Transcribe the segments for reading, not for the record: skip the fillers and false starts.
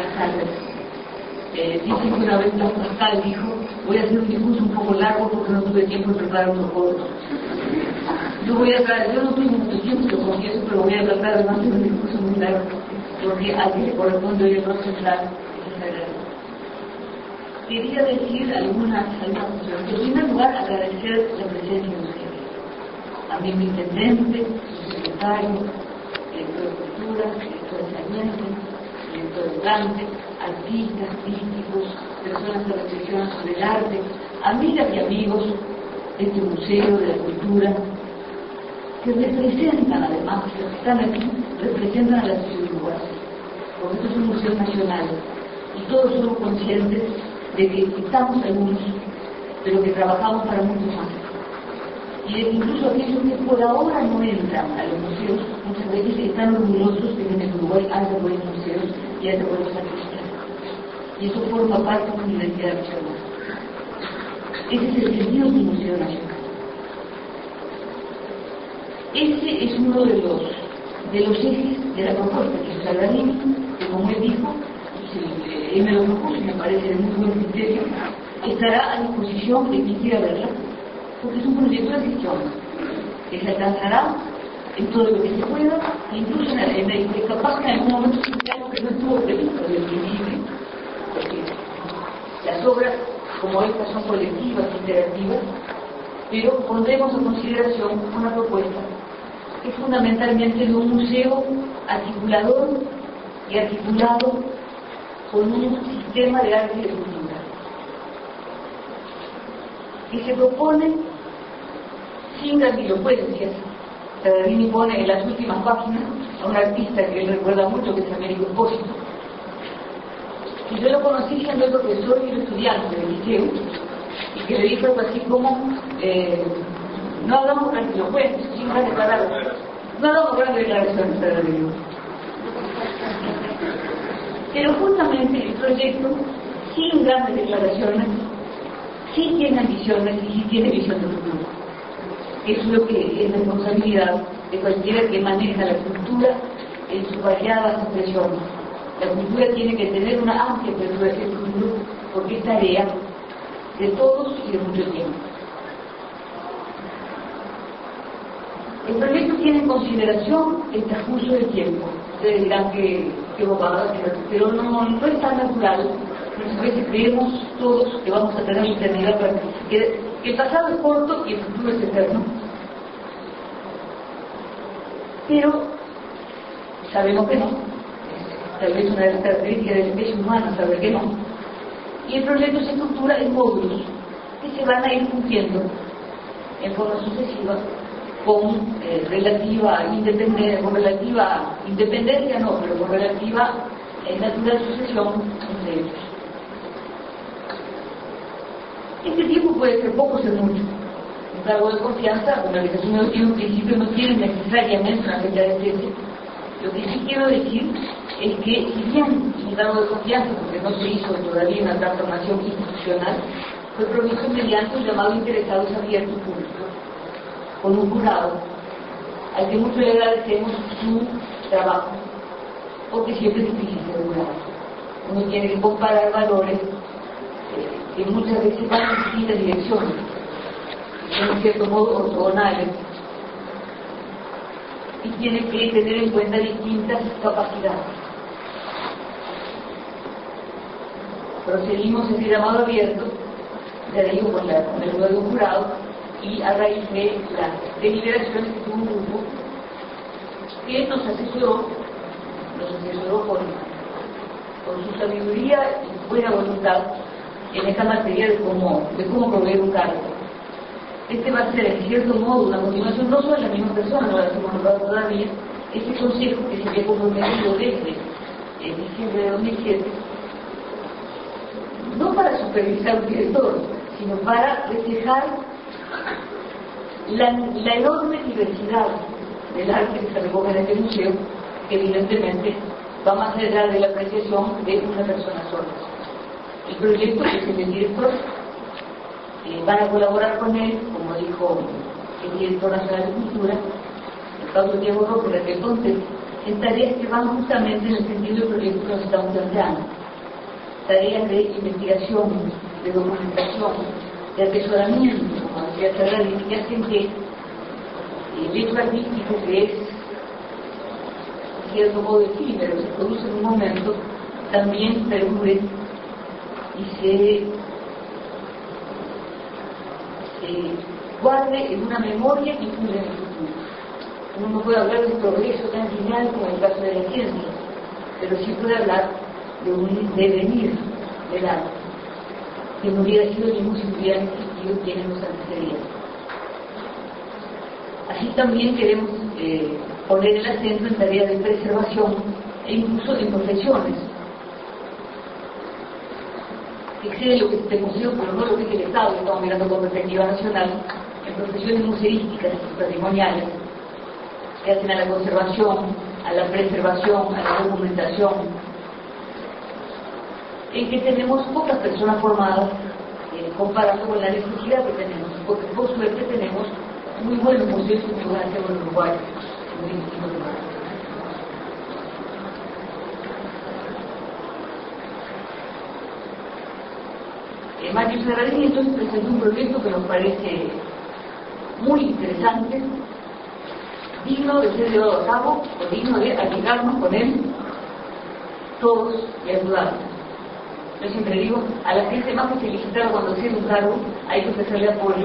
buenas tardes. Dicen que una vez Blas Pascal dijo: voy a hacer un discurso un poco largo porque no tuve tiempo de preparar uno corto. Yo no tuve mucho tiempo, lo confieso, pero voy a tratar de no hacer un discurso muy largo, porque a ti le corresponde hoy el rol central. Quería decir algunas cosas. En primer lugar, agradecer la presencia de ustedes. A mi intendente, su secretario, director de cultura, director de saliente, director de Dante, artistas, críticos, personas que reflexionan sobre el arte, amigas y amigos de este museo, de la cultura, que representan además, los que están aquí, representan a la ciudad uruguaya, porque esto es un museo nacional y todos somos conscientes de que estamos algunos, pero que trabajamos para mucho más. Y incluso aquellos que por ahora no entran a los museos, muchas veces están orgullosos de que en el Uruguay haya buenos museos y haya buenos artistas. Y eso forma parte de una identidad nacional. Ese es el sentido de un museo nacional. Ese es uno de los ejes de la propuesta que Saladini, que como él dijo, él me lo propuso y me parece de muy buen criterio, estará a disposición de quien quiera verla, porque es un proyecto de gestión que se alcanzará en todo lo que se pueda, incluso capaz que en algún momento se algo que no estuvo previsto desde el principio, porque las obras como estas son colectivas, interactivas, pero pondremos en consideración una propuesta que es fundamentalmente de un museo articulador y articulado con un sistema de arte y de cultura que se propone sin grandilocuencias. Saladini pone en las últimas páginas a un artista que él recuerda mucho, que es Américo Espósito, y yo lo conocí siendo el profesor y el estudiante del liceo, y que le dijo algo así como no hablamos grandilocuentes, sin grandes palabras, no hablamos grandes declaraciones, Saladini. Pero justamente el proyecto, sin grandes declaraciones, sí tiene ambiciones y sí tiene visión de futuro. Eso es lo que es responsabilidad de cualquiera que maneja la cultura en sus variadas expresiones. La cultura tiene que tener una amplia apertura hacia el futuro porque es tarea de todos y de mucho tiempo. El proyecto tiene en consideración el transcurso del tiempo. Ustedes dirán que bobada, pero no es tan natural. Muchas veces creemos todos que vamos a tener la eternidad, que el pasado es corto y el futuro es eterno. Pero sabemos que no. Tal vez una de las características de la especie humana, saber que no. Y el proyecto se estructura en módulos que se van a ir cumpliendo en forma sucesiva con relativa independencia, no, pero con relativa natural sucesión entre ellos. Este tiempo puede ser poco o ser mucho. Un cargo de confianza, una organización no tiene un principio, no tiene necesariamente una fecha de cese. Lo que sí quiero decir es que, si bien un cargo de confianza, porque no se hizo todavía una transformación institucional, fue provisto mediante un llamado interesados abiertos públicos, con un jurado, al que mucho le agradecemos su trabajo, porque siempre es difícil ser jurado. Uno tiene que comparar valores que muchas veces van en distintas direcciones, son en cierto modo ortogonales, y tiene que tener en cuenta distintas capacidades. Procedimos ese llamado abierto, ya digo, con el nuevo jurado, y a raíz de las deliberaciones que tuvo un grupo que nos asesoró con su sabiduría y buena voluntad en esta materia de cómo proveer un cargo. Este va a ser, en cierto modo, una continuación no solo de la misma persona, no la hemos nombrado todavía, este consejo que se había comprometido desde diciembre de 2007, no para supervisar un director, sino para reflejar la enorme diversidad del arte que se recoge en este museo, que evidentemente va más allá de la apreciación de una persona sola. El proyecto es el del director, van a colaborar con él, como dijo el director nacional de cultura, el Pablo Diego Roque, de entonces en tareas que van justamente en el sentido del proyecto que nos estamos planteando. Tareas de investigación, de documentación, de atesoramiento, como decía Ferrari, que hacen que el hecho artístico, que es cierto modo efímero, se produce en un momento, también perdure y se guarde en una memoria y cure en el futuro. Uno no puede hablar de un progreso tan lineal como el caso de la ciencia, pero sí puede hablar de un devenir del arte, que no hubiera sido ningún si hubieran existido quienes nos antecedían. Así también queremos poner el acento en tareas de preservación e incluso en profesiones. Excede lo que es el museo, pero no lo que es el Estado, que estamos mirando con perspectiva nacional, en profesiones museísticas y patrimoniales, que hacen a la conservación, a la preservación, a la documentación, en que tenemos pocas personas formadas comparado con la necesidad que tenemos, porque por suerte tenemos muy buenos museos y muy buenas en Uruguay, en muy distintos lugares. Mario Serradini entonces presentó un proyecto que nos parece muy interesante, digno de ser llevado a cabo, o digno de arriesgarnos con él todos y ayudarnos. Yo siempre digo, a la gente más que felicitar cuando se un cargo, hay que ofrecerle apoyo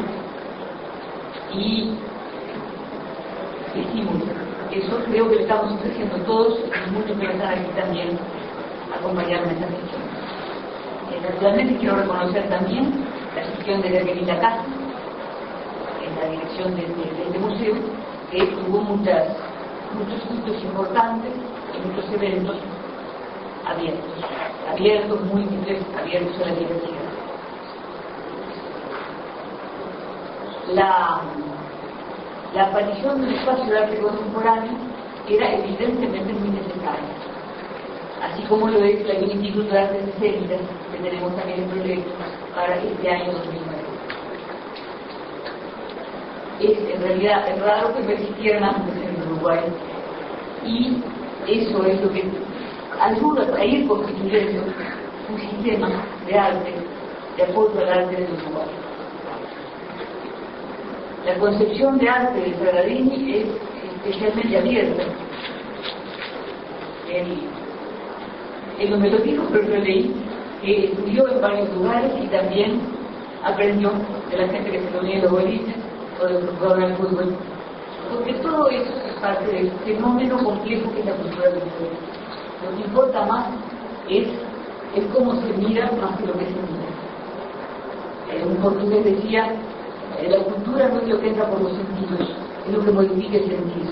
y estímulo. Eso creo que le estamos ofreciendo todos, y muchos que están aquí también acompañarme en esta gestión. Naturalmente quiero reconocer también la gestión de Gabriela Casa en la dirección de este museo, que tuvo muchos hitos importantes y muchos eventos abiertos, múltiples, abiertos a la diversidad. La aparición de un espacio de arte contemporáneo era evidentemente muy necesaria, así como lo es el Instituto de Artes Escénicas, que tenemos también el proyecto para este año 2009. En realidad es raro que no existieran antes en Uruguay, y eso es lo que ayuda a ir constituyendo un sistema de arte, de apoyo al arte del Uruguay. La concepción de arte de Ferradini es especialmente abierta. Él no me lo dijo, pero yo leí que estudió en varios lugares y también aprendió de la gente que se reunía en los boliches o de los jugadores de fútbol, porque todo eso es parte del fenómeno complejo que es la cultura del pueblo. Lo que importa más es cómo se mira más que lo que se mira. Un portugués decía, la cultura no es lo que entra por los sentidos, es lo que modifica el sentido.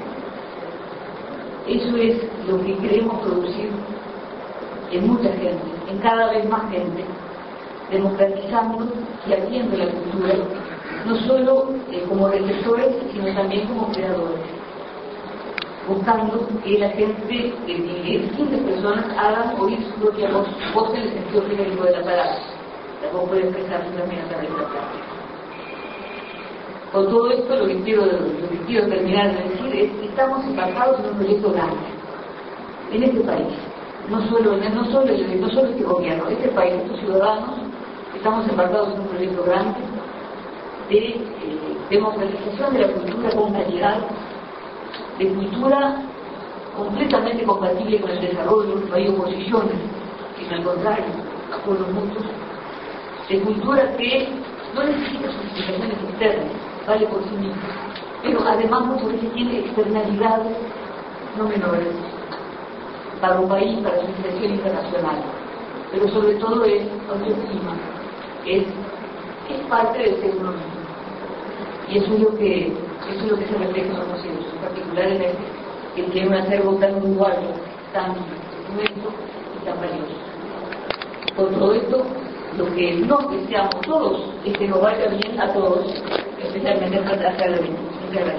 Eso es lo que queremos producir en mucha gente, en cada vez más gente, democratizando y abriendo la cultura, no solo como receptores, sino también como creadores, buscando que la gente, que distintas personas hagan oír su propia voz en el sentido genérico de la palabra, tampoco puede expresarse también a través de la práctica. Con todo esto, lo que quiero terminar de decir es que estamos embarcados en un proyecto grande, en este país. No solo este gobierno, este país, estos ciudadanos, estamos embarcados en un proyecto grande de democratización de la cultura con calidad, de cultura completamente compatible con el desarrollo, no hay oposiciones, sino al contrario, acuerdos mutuos, de cultura que no necesita justificaciones externas, vale por sí misma, pero además muchas veces tiene externalidades no menores para un país, para su expresión internacional, pero sobre todo es autoestima, es parte del ser uno mismo, y eso es lo que se refleja en los museos, en particular en este, que tiene un acervo tan uruguayo, tan inmenso y tan valioso. Con todo esto, lo que no deseamos todos es que nos vaya bien a todos, especialmente para hacer el bien.